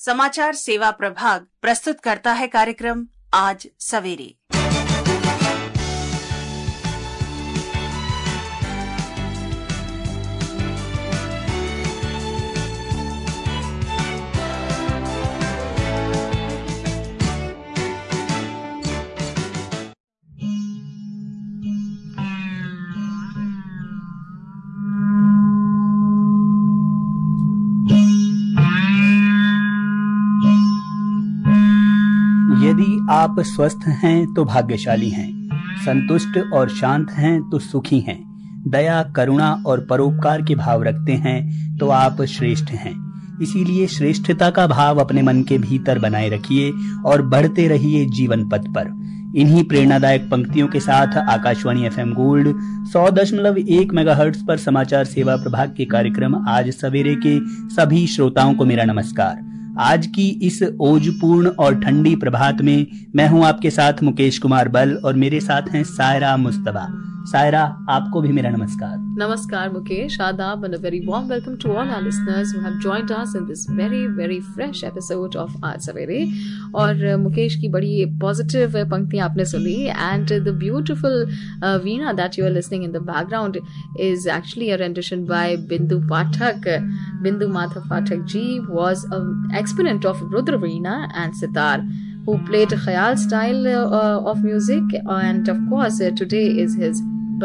समाचार सेवा प्रभाग प्रस्तुत करता है कार्यक्रम आज सवेरे। यदि आप स्वस्थ हैं तो भाग्यशाली हैं, संतुष्ट और शांत हैं तो सुखी हैं, दया, करुणा और परोपकार के भाव रखते हैं तो आप श्रेष्ठ हैं। इसीलिए श्रेष्ठता का भाव अपने मन के भीतर बनाए रखिए और बढ़ते रहिए जीवन पथ पर। इन्हीं प्रेरणादायक पंक्तियों के साथ आकाशवाणी एफएम गोल्ड 100.1 मेगाहर्ट्ज पर समाचार सेवा प्रभाग के कार्यक्रम आज सवेरे के सभी श्रोताओं को मेरा नमस्कार। आज की इस ओजपूर्ण और ठंडी प्रभात में मैं हूं आपके साथ मुकेश कुमार बल और मेरे साथ हैं सायरा मुस्तफा। सायरा, आपको भी मेरा नमस्कार। Namaskar Mukesh, Adab, and a very warm welcome to all our listeners who have joined us in this very fresh episode of Aaj Savere। और मुकेश की बड़ी positive पंक्तियां आपने सुनी and the beautiful veena that you are listening in the background is actually a rendition by Bindu Pathak। Bindu Madhav Pathak ji was an exponent of Rudra veena and sitar who played Khayal style of music, and of course today is his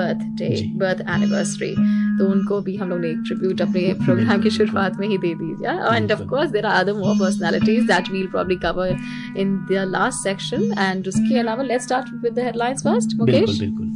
birth anniversary। तो उनको भी हम लोग ने एक tribute अपने programme की शुरुआत में ही दे दीजिए। And of course there are other more personalities that we will probably cover in the last section. And उसके अलावा let's start with the headlines first. Mukesh, बिल्कुल।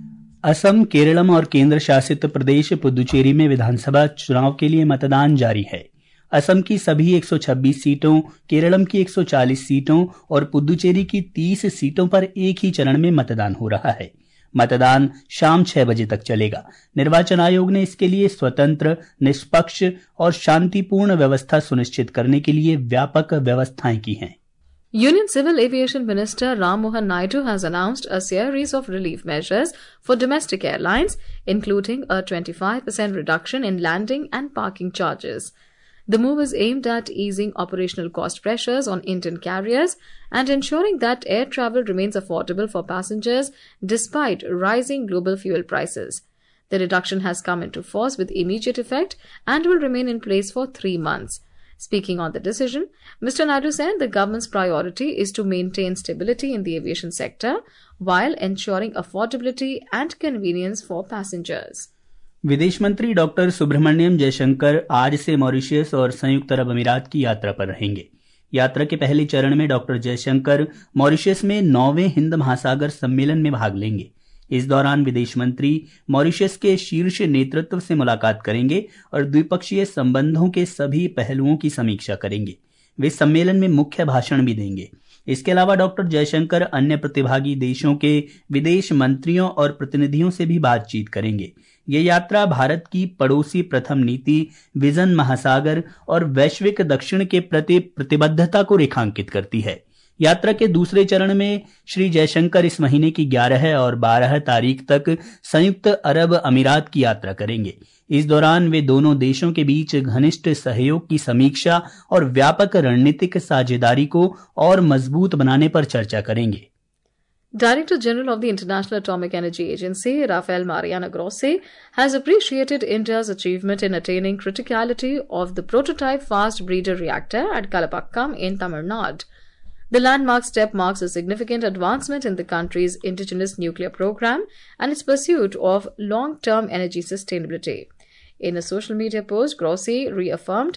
असम, केरलम और केंद्र शासित प्रदेश पुदुचेरी में विधानसभा चुनाव के लिए मतदान जारी है। असम की सभी 126 सीटों, केरलम की 140 सीटों और पुदुचेरी की 30 सीटों पर एक ही चरण में मतदान हो रहा है। मतदान शाम 6 बजे तक चलेगा। निर्वाचन आयोग ने इसके लिए स्वतंत्र, निष्पक्ष और शांतिपूर्ण व्यवस्था सुनिश्चित करने के लिए व्यापक व्यवस्थाएं की हैं। Union Civil Aviation Minister Ram Mohan Naidu has announced a series of relief measures for domestic airlines, including a 25% reduction in landing and parking charges. The move is aimed at easing operational cost pressures on Indian carriers and ensuring that air travel remains affordable for passengers despite rising global fuel prices. The reduction has come into force with immediate effect and will remain in place for 3 months. Speaking on the decision, Mr. Naidu said the government's priority is to maintain stability in the aviation sector while ensuring affordability and convenience for passengers. विदेश मंत्री doctor Subramaniam Jaishankar आज से Mauritius और संयुक्त अरब अमीरात की यात्रा पर रहेंगे। यात्रा के पहले चरण में डॉक्टर जयशंकर मॉरिशस में 9वें हिंद महासागर सम्मेलन में भाग लेंगे। इस दौरान विदेश मंत्री मॉरिशस के शीर्ष नेतृत्व से मुलाकात करेंगे और द्विपक्षीय संबंधों के सभी पहलुओं की समीक्षा करेंगे। वे सम्मेलन में मुख्य भाषण भी देंगे। इसके अलावा डॉक्टर जयशंकर अन्य प्रतिभागी देशों के विदेश मंत्रियों और प्रतिनिधियों से भी बातचीत करेंगे। ये यात्रा भारत की पड़ोसी प्रथम नीति, विजन महासागर और वैश्विक दक्षिण के प्रति प्रतिबद्धता को रेखांकित करती है। यात्रा के दूसरे चरण में श्री जयशंकर इस महीने की 11 और 12 तारीख तक संयुक्त अरब अमीरात की यात्रा करेंगे। इस दौरान वे दोनों देशों के बीच घनिष्ठ सहयोग की समीक्षा और व्यापक रणनीतिक साझेदारी को और मजबूत बनाने पर चर्चा करेंगे। Director General of the International Atomic Energy Agency, Rafael Mariano Grossi, has appreciated India's achievement in attaining criticality of the prototype fast breeder reactor at Kalapakkam in Tamil Nadu. The landmark step marks a significant advancement in the country's indigenous nuclear program and its pursuit of long-term energy sustainability. In a social media post, Grossi reaffirmed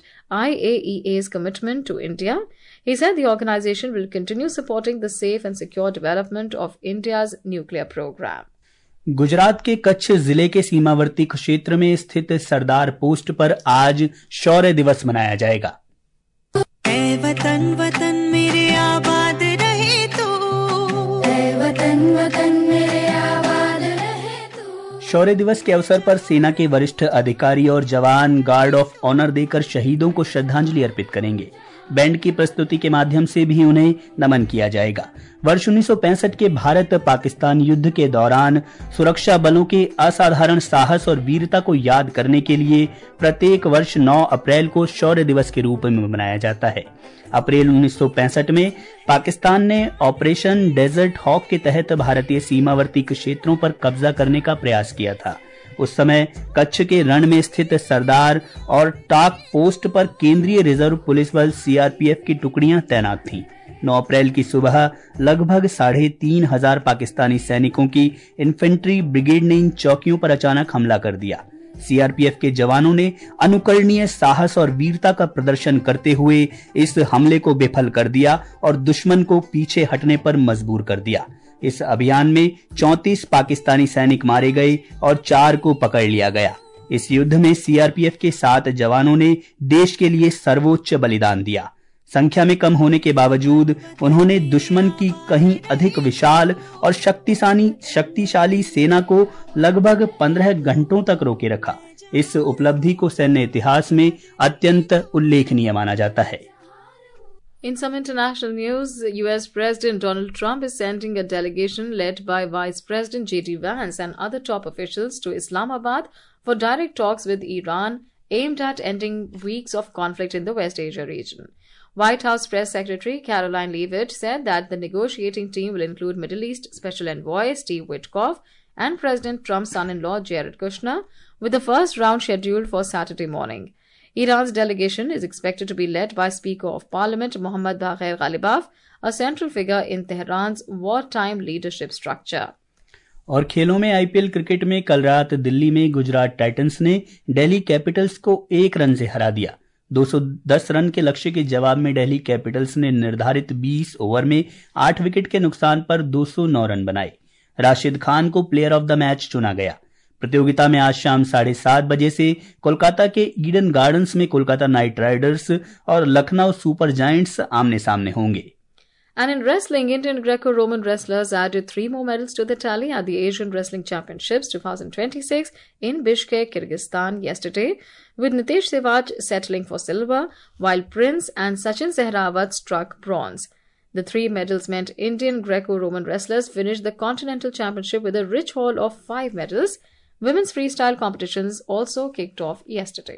IAEA's commitment to India. He said the organization will continue supporting the safe and secure development of India's nuclear program. Gujarat के कच्छ जिले के सीमावर्ती क्षेत्र में स्थित सरदार post पर आज शौर्य दिवस मनाया जाएगा। ऐ वतन वतन मेरे आबाद रहे तू, ऐ वतन वतन मेरे आबाद रहे तू। शौर्य दिवस के अवसर पर सेना के वरिष्ठ अधिकारी और जवान गार्ड ऑफ ऑनर देकर शहीदों को श्रद्धांजलि अर्पित करेंगे। बैंड की प्रस्तुति के माध्यम से भी उन्हें नमन किया जाएगा। वर्ष 1965 के भारत पाकिस्तान युद्ध के दौरान सुरक्षा बलों के असाधारण साहस और वीरता को याद करने के लिए प्रत्येक वर्ष 9 अप्रैल को शौर्य दिवस के रूप में मनाया जाता है। अप्रैल 1965 में पाकिस्तान ने ऑपरेशन डेजर्ट हॉक के तहत भारतीय सीमावर्ती क्षेत्रों पर कब्जा करने का प्रयास किया था। उस समय कच्छ के रण में स्थित सरदार और टाक पोस्ट पर केंद्रीय रिजर्व पुलिस बल सीआरपीएफ की टुकड़ियां तैनात थीं। 9 अप्रैल की सुबह लगभग 3,500 पाकिस्तानी सैनिकों की इन्फेंट्री ब्रिगेड ने इन चौकियों पर अचानक हमला कर दिया। सीआरपीएफ के जवानों ने अनुकरणीय साहस और वीरता का प्रदर्शन करते हुए इस हमले को विफल कर दिया और दुश्मन को पीछे हटने पर मजबूर कर दिया। इस अभियान में 34 पाकिस्तानी सैनिक मारे गए और 4 को पकड़ लिया गया। इस युद्ध में सीआरपीएफ के 7 जवानों ने देश के लिए सर्वोच्च बलिदान दिया। संख्या में कम होने के बावजूद उन्होंने दुश्मन की कहीं अधिक विशाल और शक्तिशाली सेना को लगभग 15 घंटों तक रोके रखा। इस उपलब्धि को सैन्य इतिहास में अत्यंत उल्लेखनीय माना जाता है। In some international news, US President Donald Trump is sending a delegation led by Vice President J.D. Vance and other top officials to Islamabad for direct talks with Iran aimed at ending weeks of conflict in the West Asia region. White House Press Secretary Caroline Leavitt said that the negotiating team will include Middle East Special Envoy Steve Witkoff and President Trump's son-in-law Jared Kushner, with the first round scheduled for Saturday morning. Iran's delegation is expected to be led by Speaker of Parliament Mohammad Bagher Ghalibaf, a central figure in Tehran's wartime leadership structure. और खेलों में IPL cricket में कल रात दिल्ली में Gujarat Titans ने Delhi Capitals को 1 run से हरा दिया। 210 रन के लक्ष्य के जवाब में दिल्ली कैपिटल्स ने निर्धारित 20 ओवर में 8 विकेट के नुकसान पर 209 रन बनाए। राशिद खान को प्लेयर ऑफ द मैच चुना गया। प्रतियोगिता में आज शाम 7:30 बजे से कोलकाता के ईडन गार्डन्स में कोलकाता नाइट राइडर्स और लखनऊ सुपर जायंट्स आमने सामने होंगे। And in wrestling, Indian Greco-Roman wrestlers added 3 more medals to the tally at the Asian Wrestling Championships 2026 in Bishkek, Kyrgyzstan yesterday, with Nitesh Sewaj settling for silver, while Prince and Sachin Sehrawat struck bronze. The 3 medals meant Indian Greco-Roman wrestlers finished the Continental Championship with a rich haul of 5 medals. Women's freestyle competitions also kicked off yesterday.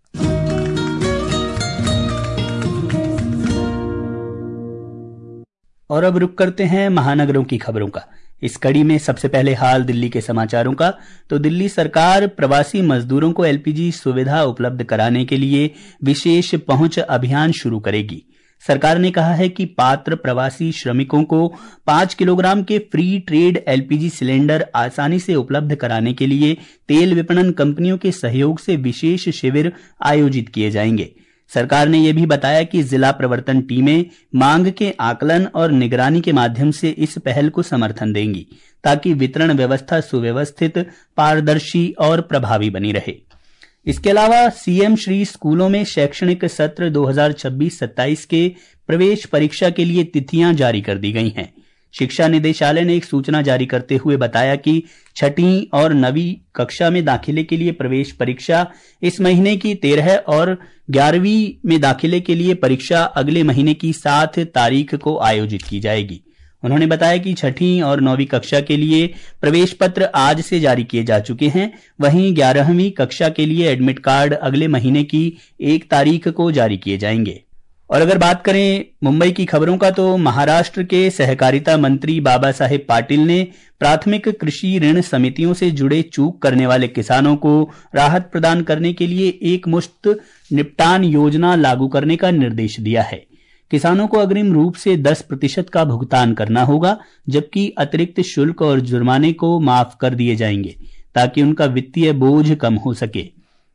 और अब रुक करते हैं महानगरों की खबरों का। इस कड़ी में सबसे पहले हाल दिल्ली के समाचारों का। तो दिल्ली सरकार प्रवासी मजदूरों को एलपीजी सुविधा उपलब्ध कराने के लिए विशेष पहुंच अभियान शुरू करेगी। सरकार ने कहा है कि पात्र प्रवासी श्रमिकों को 5 किलोग्राम के फ्री ट्रेड एलपीजी सिलेंडर आसानी से उपलब्ध कराने के लिए तेल विपणन कंपनियों के सहयोग से विशेष शिविर आयोजित किए जाएंगे। सरकार ने यह भी बताया कि जिला प्रवर्तन टीमें मांग के आकलन और निगरानी के माध्यम से इस पहल को समर्थन देंगी ताकि वितरण व्यवस्था सुव्यवस्थित, पारदर्शी और प्रभावी बनी रहे। इसके अलावा सीएम श्री स्कूलों में शैक्षणिक सत्र 2026-27 के प्रवेश परीक्षा के लिए तिथियां जारी कर दी गई हैं। शिक्षा निदेशालय ने एक सूचना जारी करते हुए बताया कि 6वीं और 9वीं कक्षा में दाखिले के लिए प्रवेश परीक्षा इस महीने की 13 और 11वीं में दाखिले के लिए परीक्षा अगले महीने की 7 तारीख को आयोजित की जाएगी। उन्होंने बताया कि 6वीं और 9वीं कक्षा के लिए प्रवेश पत्र आज से जारी किए जा चुके हैं। वहीं 11वीं कक्षा के लिए एडमिट कार्ड अगले महीने की 1 तारीख को जारी किए जाएंगे। और अगर बात करें मुंबई की खबरों का, तो महाराष्ट्र के सहकारिता मंत्री बाबा साहेब पाटिल ने प्राथमिक कृषि ऋण समितियों से जुड़े चूक करने वाले किसानों को राहत प्रदान करने के लिए एकमुश्त निपटान योजना लागू करने का निर्देश दिया है। किसानों को अग्रिम रूप से 10% का भुगतान करना होगा, जबकि अतिरिक्त शुल्क और जुर्माने को माफ कर दिए जाएंगे ताकि उनका वित्तीय बोझ कम हो सके।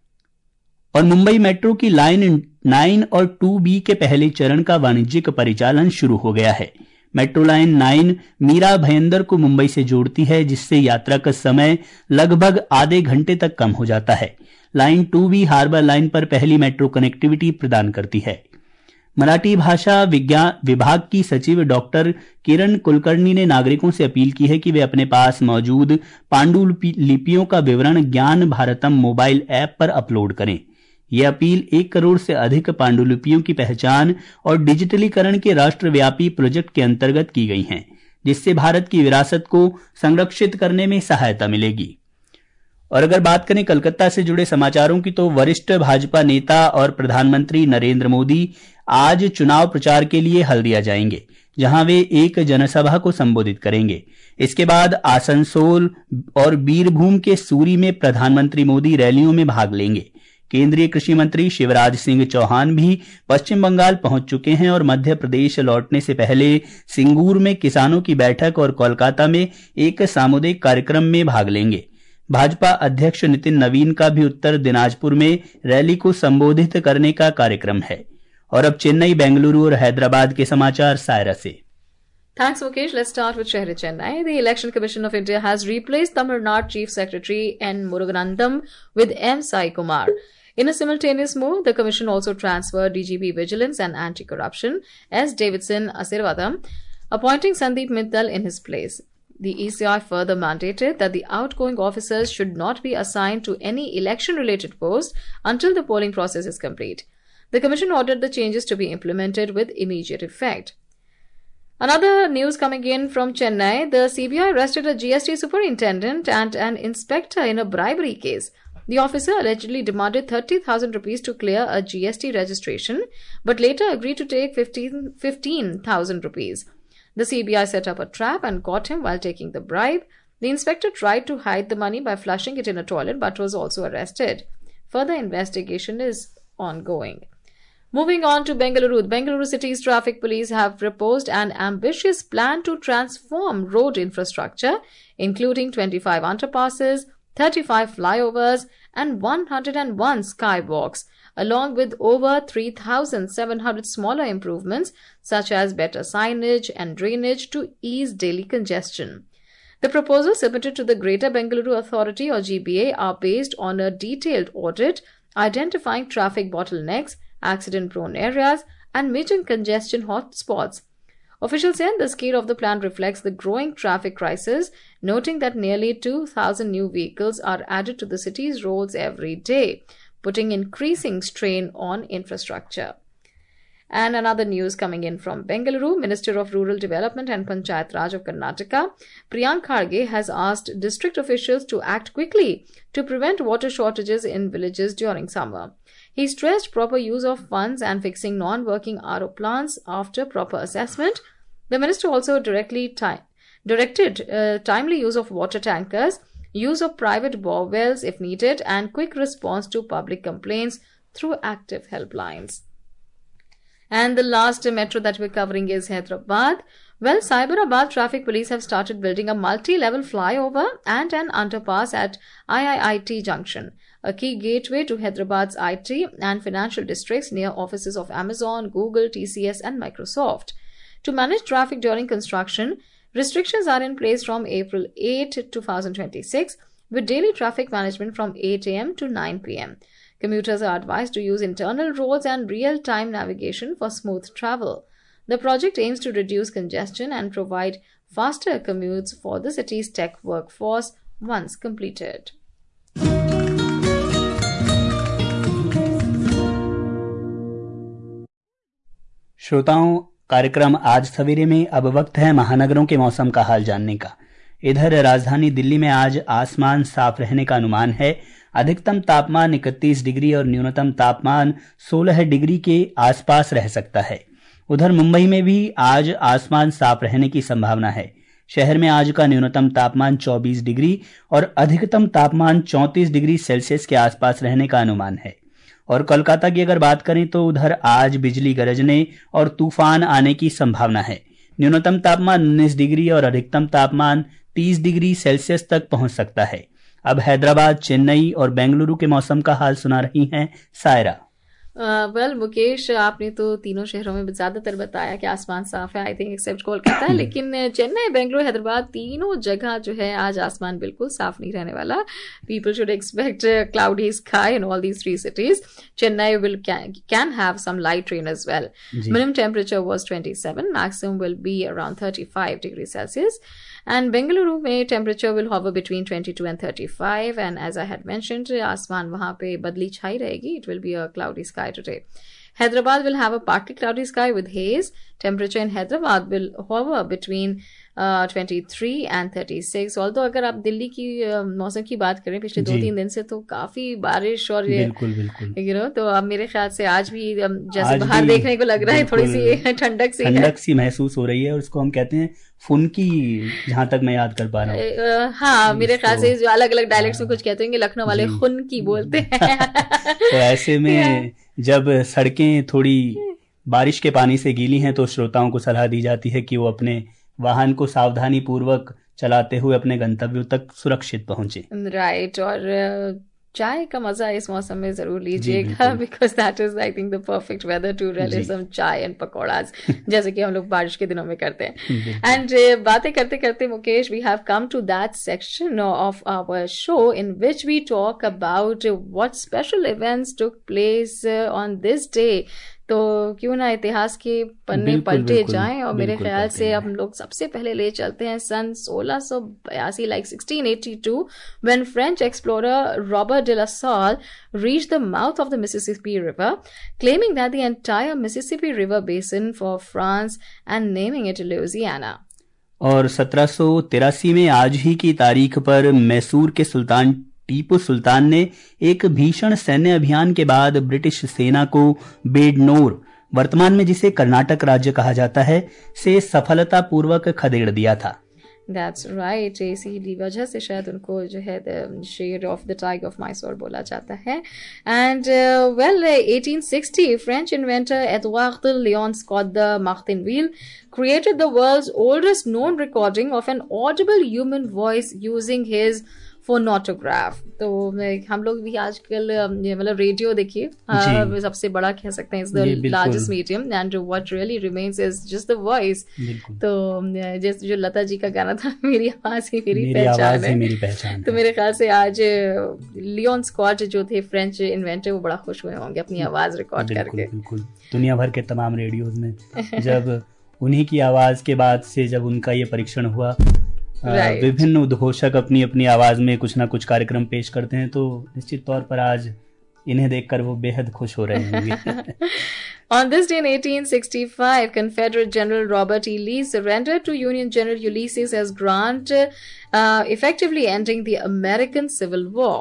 और मुंबई मेट्रो की लाइन 9 और 2B के पहले चरण का वाणिज्यिक परिचालन शुरू हो गया है। मेट्रो लाइन 9 मीरा भयंदर को मुंबई से जोड़ती है, जिससे यात्रा का समय लगभग आधे घंटे तक कम हो जाता है। लाइन 2B हार्बर लाइन पर पहली मेट्रो कनेक्टिविटी प्रदान करती है। मराठी भाषा विभाग की सचिव डॉक्टर किरण कुलकर्णी ने नागरिकों से अपील की है कि वे अपने पास मौजूद पांडुलिपियों का विवरण ज्ञान भारतम मोबाइल ऐप पर अपलोड करें। ये अपील 1 करोड़ से अधिक पांडुलिपियों की पहचान और डिजिटलीकरण के राष्ट्रव्यापी प्रोजेक्ट के अंतर्गत की गई हैं, जिससे भारत की विरासत को संरक्षित करने में सहायता मिलेगी। और अगर बात करें कलकत्ता से जुड़े समाचारों की, तो वरिष्ठ भाजपा नेता और प्रधानमंत्री नरेंद्र मोदी आज चुनाव प्रचार के लिए हल्दिया जाएंगे, जहां वे एक जनसभा को संबोधित करेंगे। इसके बाद आसनसोल और बीरभूम के सूरी में प्रधानमंत्री मोदी रैलियों में भाग लेंगे। केंद्रीय कृषि मंत्री शिवराज सिंह चौहान भी पश्चिम बंगाल पहुंच चुके हैं और मध्य प्रदेश लौटने से पहले सिंगूर में किसानों की बैठक और कोलकाता में एक सामुदायिक कार्यक्रम में भाग लेंगे। भाजपा अध्यक्ष नितिन नवीन का भी उत्तर दिनाजपुर में रैली को संबोधित करने का कार्यक्रम है। और अब चेन्नई, बेंगलुरु और हैदराबाद के समाचार सायरा से। Thanks, Mukesh. Let's start with Shehri Chennai. The Election Commission of India has replaced Tamil Nadu Chief Secretary N. Muruganandam with M. Sai Kumar. In a simultaneous move, the Commission also transferred DGP Vigilance and Anti-Corruption S. Davidson Asirvadam, appointing Sandeep Mittal in his place. The ECI further mandated that the outgoing officers should not be assigned to any election-related post until the polling process is complete. The Commission ordered the changes to be implemented with immediate effect. Another news coming in from Chennai, the CBI arrested a GST superintendent and an inspector in a bribery case. The officer allegedly demanded 30,000 rupees to clear a GST registration, but later agreed to take 15,000 rupees. The CBI set up a trap and caught him while taking the bribe. The inspector tried to hide the money by flushing it in a toilet but was also arrested. Further investigation is ongoing. Moving on to Bengaluru, Bengaluru City's traffic police have proposed an ambitious plan to transform road infrastructure, including 25 underpasses, 35 flyovers, and 101 skywalks, along with over 3,700 smaller improvements such as better signage and drainage to ease daily congestion. The proposals submitted to the Greater Bengaluru Authority or GBA are based on a detailed audit identifying traffic bottlenecks, accident-prone areas, and major congestion hotspots. Officials said the scale of the plan reflects the growing traffic crisis, noting that nearly 2,000 new vehicles are added to the city's roads every day, putting increasing strain on infrastructure. And another news coming in from Bengaluru, Minister of Rural Development and Panchayat Raj of Karnataka, Priyank Kharge, has asked district officials to act quickly to prevent water shortages in villages during summer. He stressed proper use of funds and fixing non-working RO plants after proper assessment. The minister also directed timely use of water tankers, use of private bore wells if needed, and quick response to public complaints through active helplines. And the last metro that we're covering is Hyderabad. Well, Cyberabad Traffic Police have started building a multi-level flyover and an underpass at IIIT Junction, a key gateway to Hyderabad's IT and financial districts near offices of Amazon, Google, TCS and Microsoft. To manage traffic during construction, restrictions are in place from April 8, 2026, with daily traffic management from 8 a.m. to 9 p.m. Commuters are advised to use internal roads and real-time navigation for smooth travel. The project aims to reduce congestion and provide faster commutes for the city's tech workforce once completed. श्रोताओं, कार्यक्रम आज सवेरे में अब वक्त है महानगरों के मौसम का हाल जानने का। इधर राजधानी दिल्ली में आज आसमान साफ रहने का अनुमान है। अधिकतम तापमान 31 डिग्री और न्यूनतम तापमान 16 डिग्री के आसपास रह सकता है। उधर मुंबई में भी आज आसमान साफ रहने की संभावना है। शहर में आज का न्यूनतम तापमान 24 डिग्री और अधिकतम तापमान 34 डिग्री सेल्सियस के आसपास रहने का अनुमान है। और कोलकाता की अगर बात करें तो उधर आज बिजली गरजने और तूफान आने की संभावना है। न्यूनतम तापमान 19 डिग्री और अधिकतम तापमान 30 डिग्री सेल्सियस तक पहुंच सकता है। अब हैदराबाद, चेन्नई और बेंगलुरु के मौसम का हाल सुना रही हैं सायरा। वेल मुकेश, आपने तो तीनों शहरों में ज्यादातर बताया कि आसमान साफ है, आई थिंक एक्सेप्ट कोलकाता, लेकिन चेन्नई, बेंगलुरु, हैदराबाद, तीनों जगह जो है आज आसमान बिल्कुल साफ नहीं रहने वाला. People should expect cloudy sky in all these 3 cities. Chennai can have some light rain as well. Minimum temperature was 27, maximum will be around 35 degrees Celsius. And Bengaluru में temperature will hover between 22 and 35. And as I had mentioned, आसमान वहाँ पे बदली छाई रहेगी. It will be a cloudy sky today. Hyderabad will have a partly cloudy sky with haze. Temperature in Hyderabad will hover between 23 and 36. Although अगर आप दिल्ली की मौसम की बात करें पिछले 2-3 दिन से, तो काफी बारिश और बिल्कुल तो अब मेरे ख्याल से आज भी जैसे बाहर देखने को लग रहा है थोड़ी सी ठंडक सी महसूस हो रही है, और उसको हम कहते हैं फुनकी, जहां तक मैं याद कर पा रहा हूँ. हाँ, मेरे ख्याल से जो अलग अलग डायलेक्ट्स में कुछ कहते हैं, लखनऊ वाले खुनकी बोलते हैं. तो ऐसे में जब सड़कें थोड़ी बारिश के पानी से गीली हैं, तो श्रोताओं को सलाह दी जाती है कि वो अपने वाहन को सावधानी पूर्वक चलाते हुए अपने गंतव्यों तक सुरक्षित पहुंचे. राइट. और चाय का मजा इस मौसम में जरूर लीजिएगा, because that is I think the perfect weather to release some chai and pakoras, जैसे कि हम लोग बारिश के दिनों में करते हैं. एंड बातें करते करते Mukesh, we have come to that section of our show in which we talk about what special events took place on this day. तो क्यों ना इतिहास के पन्ने पलटे जाएं, और मेरे ख्याल से हम लोग सबसे पहले ले चलते हैं सन 1682, like 1682, when French explorer Robert de la Salle reached the mouth of the Mississippi River, claiming that the entire Mississippi River basin for France and naming it Louisiana. और 1783 में आज ही की तारीख पर मैसूर के सुल्तान टीपू सुल्तान ने एक भीषण सैन्य अभियान के बाद ब्रिटिश सेना को बेडनोर, वर्तमान में जिसे कर्नाटक राज्य कहा जाता है, से सफलतापूर्वक खदेड़ दिया था. That's right. इसी वजह से शायद उनको जो है the shade of the tiger of Mysore बोला जाता है. And 1860, French inventor Edouard Léon Scott de Martinville created the world's oldest known recording of an audible human voice using his फोनोटोग्राफ. तो हम लोग भी आजकल मतलब रेडियो देखिए सबसे बड़ा कह सकते हैं, is the largest medium, and what really remains is just the voice. तो जैसे जो लता जी का गाना था, मेरी आवाज ही मेरी पहचान है. तो मेरे ख्याल से आज लियोन स्कॉट जो थे फ्रेंच इन्वेंटर, वो बड़ा खुश हुए होंगे अपनी आवाज रिकॉर्ड करके. बिल्कुल. दुनिया भर के तमाम रेडियोज में जब उन्हीं की आवाज के बाद से जब उनका ये परीक्षण हुआ, विभिन्न उद्घोषक अपनी अपनी आवाज में कुछ ना कुछ कार्यक्रम पेश करते हैं, तो निश्चित तौर पर आज इन्हें देखकर वो बेहद खुश हो रहे होंगे. On this day in 1865, Confederate General Robert E. Lee surrendered to Union General Ulysses S. Grant, effectively ending the American Civil War.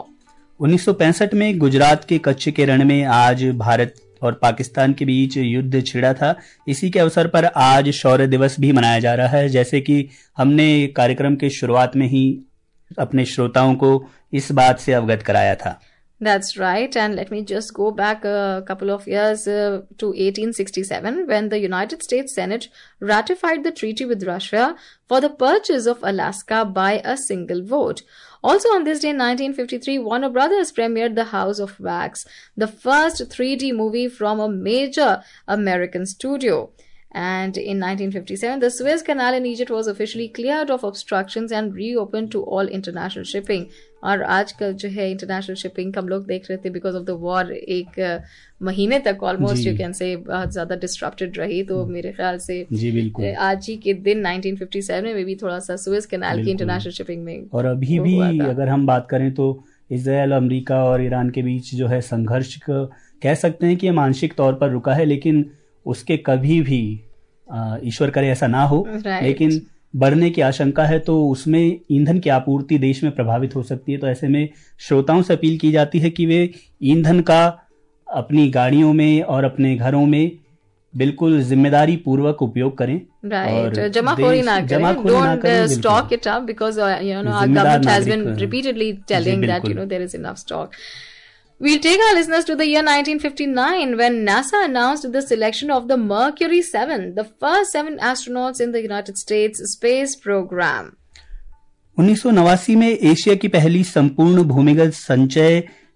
1965 में गुजरात के कच्छ के रण में आज भारत और पाकिस्तान के बीच युद्ध छिड़ा था. इसी के अवसर पर आज शौर्य दिवस भी मनाया जा रहा है, जैसे कि हमने कार्यक्रम के शुरुआत में ही अपने श्रोताओं को इस बात से अवगत कराया था. That's right. And let me just go back a couple of years to 1867, when the United States Senate ratified the treaty with Russia for the purchase of Alaska by a single vote. Also on this day in 1953, Warner Brothers premiered The House of Wax, the first 3D movie from a major American studio. And in 1957, the Suez Canal in Egypt was officially cleared of obstructions and reopened to all international shipping. और आजकल जो है international shipping हम लोग देख रहे थे because of the war, एक महीने तक ऑलमोस्ट यू कैन से बहुत ज्यादा डिस्ट्रप्टेड रही. तो मेरे ख्याल से आज ही के दिन 1957 में भी थोड़ा सा सुएज कैनाल की इंटरनेशनल शिपिंग में, और अभी भी अगर हम बात करें तो इजराइल, अमेरिका और ईरान के बीच जो है संघर्ष कह सकते हैं कि ये मानसिक तौर पर रुका है, लेकिन उसके कभी भी ईश्वर करे ऐसा ना हो, लेकिन बढ़ने की आशंका है, तो उसमें ईंधन की आपूर्ति देश में प्रभावित हो सकती है. तो ऐसे में श्रोताओं से अपील की जाती है कि वे ईंधन का अपनी गाड़ियों में और अपने घरों में बिल्कुल जिम्मेदारी पूर्वक उपयोग करें. और जमाखोरी ना करें. Don't stock it up, because you know our government has been repeatedly telling that you know there is enough stock. We'll take our listeners to the year 1959, when NASA announced the selection of the Mercury 7, the first 7 astronauts in the United States space program. 1989 में Asia की पहली संपूर्ण भूमिगत संचय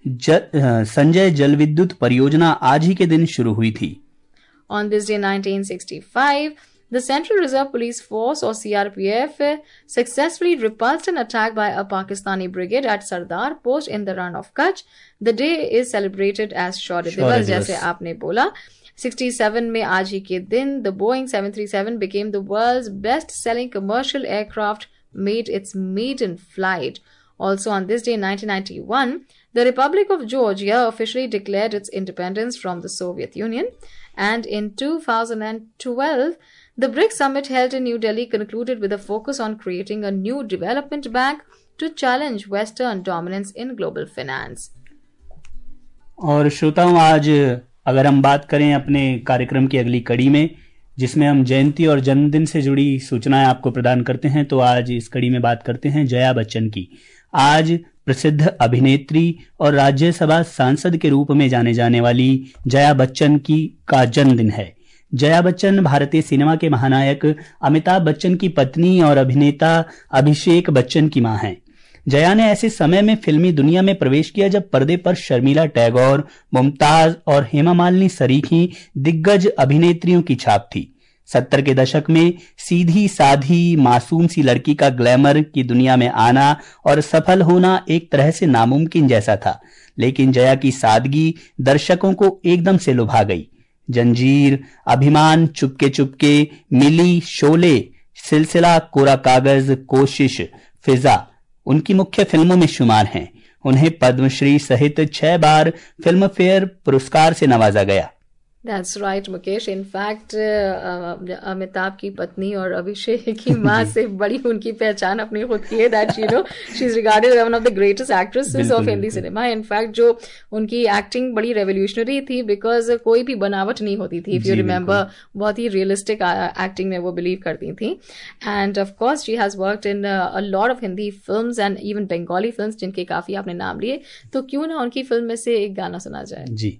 संजय जल विद्युत परियोजना आज ही के दिन शुरू हुई थी। On this day 1965, the Central Reserve Police Force or CRPF successfully repulsed an attack by a Pakistani brigade at Sardar Post in the Rann of Kutch. The day is celebrated as Shaurya Divas, जैसे आपने बोला। 67 में आज ही के दिन the Boeing 737 became the world's best-selling commercial aircraft, made its maiden flight. Also on this day 1991, the Republic of Georgia officially declared its independence from the Soviet Union. And in 2012, the BRICS summit held in New Delhi concluded with a focus on creating a new development bank to challenge Western dominance in global finance. और श्रोताओं, आज अगर हम बात करें अपने कार्यक्रम की अगली कड़ी में, जिसमें हम जयंती और जन्मदिन से जुड़ी सूचनाएं आपको प्रदान करते हैं, तो आज इस कड़ी में बात करते हैं जया बच्चन की। आज प्रसिद्ध अभिनेत्री और राज्यसभा सांसद के रूप में जाने जाने वाली जया बच्चन का जन्मदिन है। जया बच्चन भारतीय सिनेमा के महानायक अमिताभ बच्चन की पत्नी और अभिनेता अभिषेक बच्चन की मां हैं। जया ने ऐसे समय में फिल्मी दुनिया में प्रवेश किया जब पर्दे पर शर्मिला टैगोर, मुमताज और हेमा मालिनी सरीखी दिग्गज अभिनेत्रियों की छाप थी। 70 के दशक में सीधी साधी मासूम सी लड़की का ग्लैमर की दुनिया में आना और सफल होना एक तरह से नामुमकिन जैसा था, लेकिन जया की सादगी दर्शकों को एकदम से लुभा गई। जंजीर, अभिमान, चुपके चुपके, मिली, शोले, सिलसिला, कोरा कागज, कोशिश, फिजा उनकी मुख्य फिल्मों में शुमार हैं। उन्हें पद्मश्री सहित 6 बार फिल्म फेयर पुरस्कार से नवाजा गया। That's right, Mukesh. In fact, Amitabh की पत्नी और अभिषेक की माँ से बड़ी उनकी पहचान अपनी खुद की है। That she's regarded as one of the greatest actresses of Hindi cinema. In fact, जो उनकी एक्टिंग बड़ी रेवोल्यूशनरी थी, बिकॉज कोई भी बनावट नहीं होती थी। इफ यू रिमेम्बर, बहुत ही रियलिस्टिक एक्टिंग में वो बिलीव करती थी। And of course she has worked in a lot of Hindi films and even Bengali films, जिनके काफी आपने नाम लिए। तो क्यों ना उनकी फिल्म में से एक गाना सुना जाए। जी।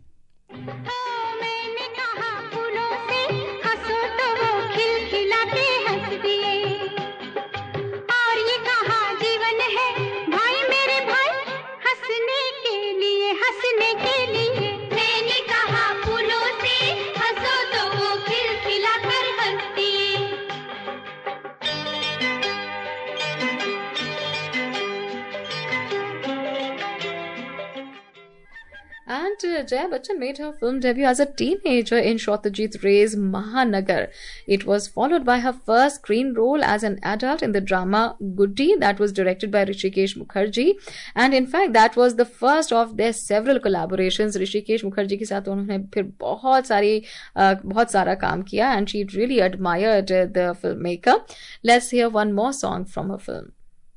And Jaya Bachchan made her film debut as a teenager in Satyajit Ray's Mahanagar. It was followed by her first screen role as an adult in the drama Guddi, that was directed by Hrishikesh Mukherjee. And in fact, that was the first of their several collaborations. Hrishikesh Mukherjee के साथ उन्होंने फिर बहुत सारा काम किया, and she really admired the filmmaker. Let's hear one more song from her film.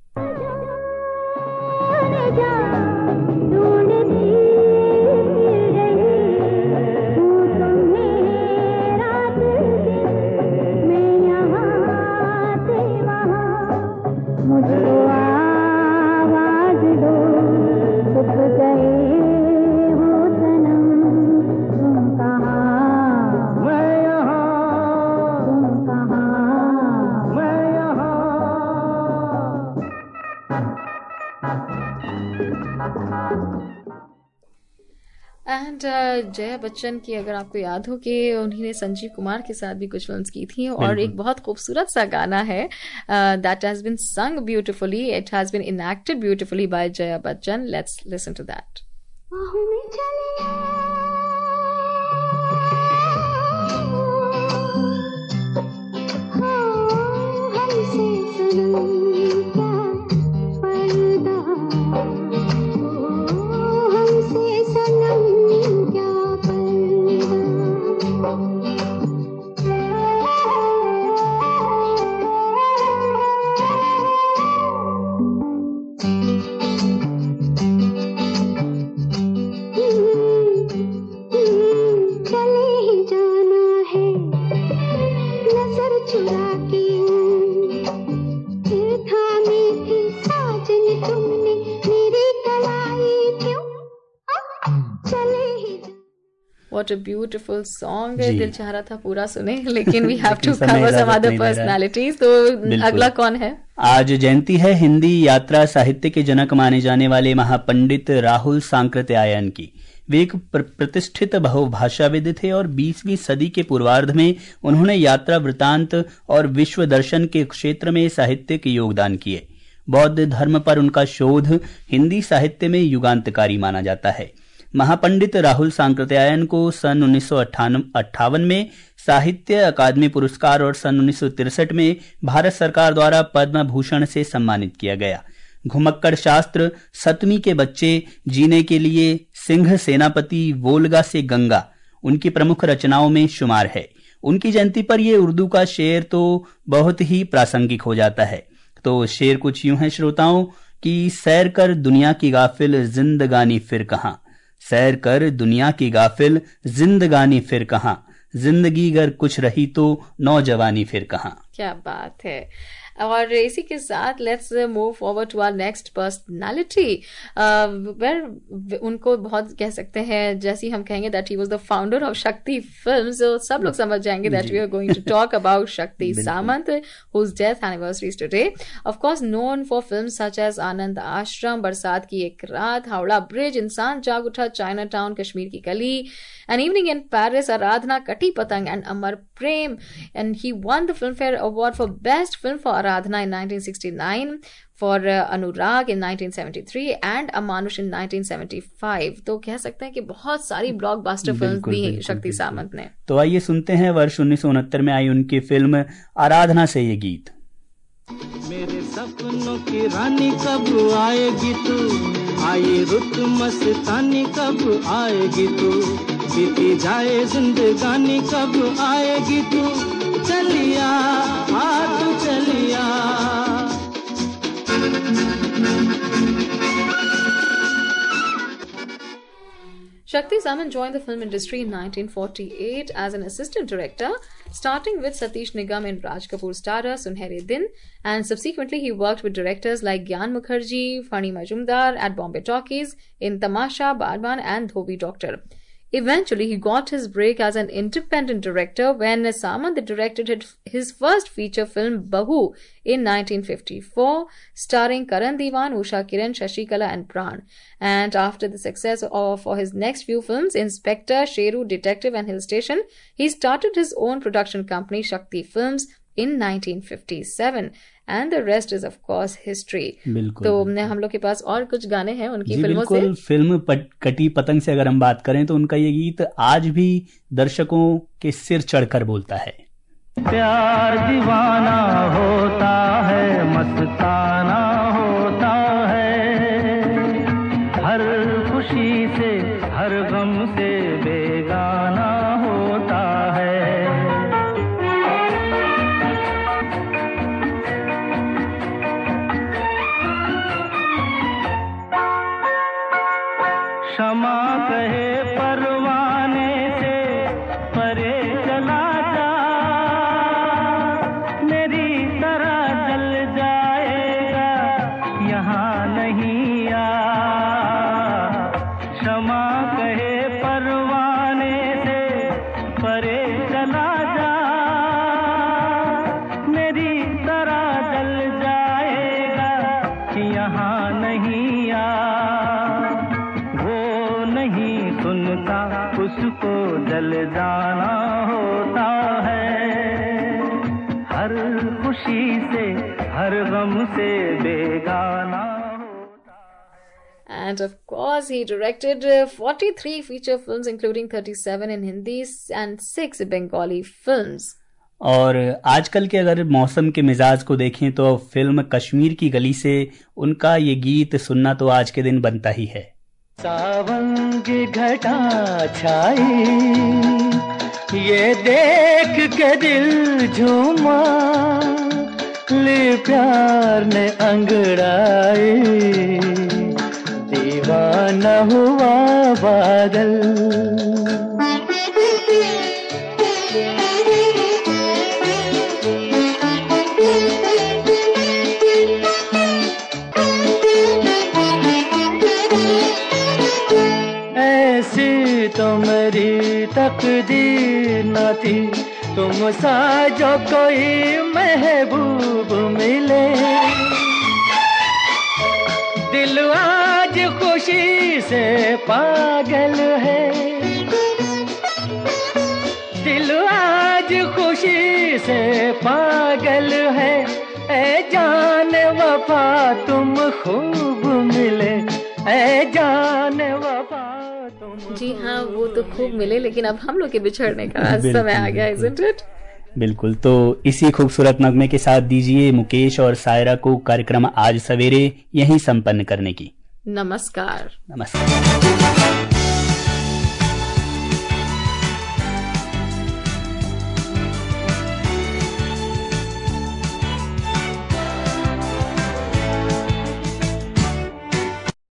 And Jaya Bachchan की अगर आपको याद हो कि उन्होंने संजीव कुमार के साथ भी कुछ फिल्म्स की थी, और एक बहुत खूबसूरत सा गाना है that has been sung beautifully, it has been enacted beautifully by Jaya Bachchan. Let's listen to that. What a beautiful song. दिल चाह रहा था पूरा सुने, लेकिन we have to cover some other personalities. तो अगला कौन है? आज जयंती है हिंदी यात्रा साहित्य के जनक माने जाने वाले महापंडित राहुल सांकृत्यायन की। वे एक प्रतिष्ठित बहुभाषाविद थे और 20वीं सदी के पूर्वार्ध में उन्होंने यात्रा वृतांत और विश्व दर्शन के क्षेत्र में साहित्यिक योगदान किए। बौद्ध धर्म पर उनका शोध हिंदी साहित्य में युगांतकारी माना जाता है। महापंडित राहुल सांकृत्यायन को सन 1958 में साहित्य अकादमी पुरस्कार और सन 1963 में भारत सरकार द्वारा पद्म भूषण से सम्मानित किया गया। घुमक्कड़ शास्त्र, सतमी के बच्चे, जीने के लिए, सिंह सेनापति, वोल्गा से गंगा उनकी प्रमुख रचनाओं में शुमार है। उनकी जयंती पर यह उर्दू का शेर तो बहुत ही प्रासंगिक हो जाता है। तो शेर कुछ यूं है श्रोताओं कि सैर कर दुनिया की गाफिल जिंदगानी फिर कहां, सैर कर दुनिया की गाफिल जिंदगानी फिर कहां, जिंदगी गर कुछ रही तो नौजवानी फिर कहां। क्या बात है। और इसी के साथ let's move forward to our next personality, where उनको बहुत कह सकते हैं, जैसे हम कहेंगे that he was the founder of Shakti films, तो सब लोग समझ जाएंगे that we are going to talk about Shakti Samanta, whose death anniversary is today. Of course known for films such as आनंद आश्रम, बरसात की एक रात, हावड़ा ब्रिज, इंसान जाग उठा, चाइना टाउन, कश्मीर की कली, An Evening in Paris, Aradhana, Kati Patang and Amar Prem, and he won the Filmfare Award for Best Film for Aradhana in 1969, for Anurag in 1973 and Amanush in 1975. तो कह सकते हैं कि बहुत सारी ब्लॉकबस्टर फिल्म्स दी हैं शक्ति सामंत ने। तो आइए सुनते हैं वर्ष 1969 में आई उनकी फिल्म आराधना से ये गीत। मेरे सपनों की रानी कब आएगी तू, आई रुत मस्तानी कब आएगी तू, बीती जाए जिंदगानी कब आएगी तू, चलिया आ तू चलिया। Shakti Samant joined the film industry in 1948 as an assistant director, starting with Satish Nigam in Raj Kapoor's Tara, Sunhere Din, and subsequently he worked with directors like Gyan Mukherjee, Fani Majumdar at Bombay Talkies, in Tamasha, Badman and Dhobi Doctor. Eventually, he got his break as an independent director when Samant directed his first feature film Bahu in 1954, starring Karan Devan, Usha Kiran, Shashikala and Pran. And after the success for his next few films, Inspector, Sheru, Detective and Hill Station, he started his own production company, Shakti Films, in 1957. And the rest is of course history. तो हम लोग के पास और कुछ गाने हैं उनकी फिल्मों से। फिल्म कटी पतंग से अगर हम बात करें तो उनका ये गीत आज भी दर्शकों के सिर चढ़कर बोलता है। प्यार दीवाना होता है, मस्ताना होता है, हर खुशी से हर गम से बेगाना होता है। क्षमा कहे परवाने से परे चला जा, मेरी तरह जल जाएगा यहाँ नहीं आ। क्षमा कहे परवाने से परे चला जा, मेरी तरह जल जाएगा यहाँ नहीं आ। सुनता उसको जल जाना होता है, हर खुशी से हर गम से बेगाना होता है। And of course, he directed 43 feature films, including 37 in Hindi and 6 Bengali films. और आजकल के अगर मौसम के मिजाज को देखें तो फिल्म कश्मीर की गली से उनका ये गीत सुनना तो आज के दिन बनता ही है। सावन की घटा छाई, ये देख के दिल झूमा, ले प्यार ने अंगड़ाई, दीवाना हुआ बादल। तो मेरी तकदीर न थी, तुम सा जो कोई महबूब मिले। दिल आज खुशी से पागल है, दिल आज खुशी से पागल है। ऐ जान वफा तुम खूब मिले, ऐ जान वफा तुम। जी हाँ, वो तो खूब मिले, लेकिन अब हम लोग के बिछड़ने का समय आ गया, isn't it? बिल्कुल। तो इसी खूबसूरत नगमे के साथ दीजिए मुकेश और सायरा को कार्यक्रम आज सवेरे यहीं संपन्न करने की। नमस्कार। नमस्कार।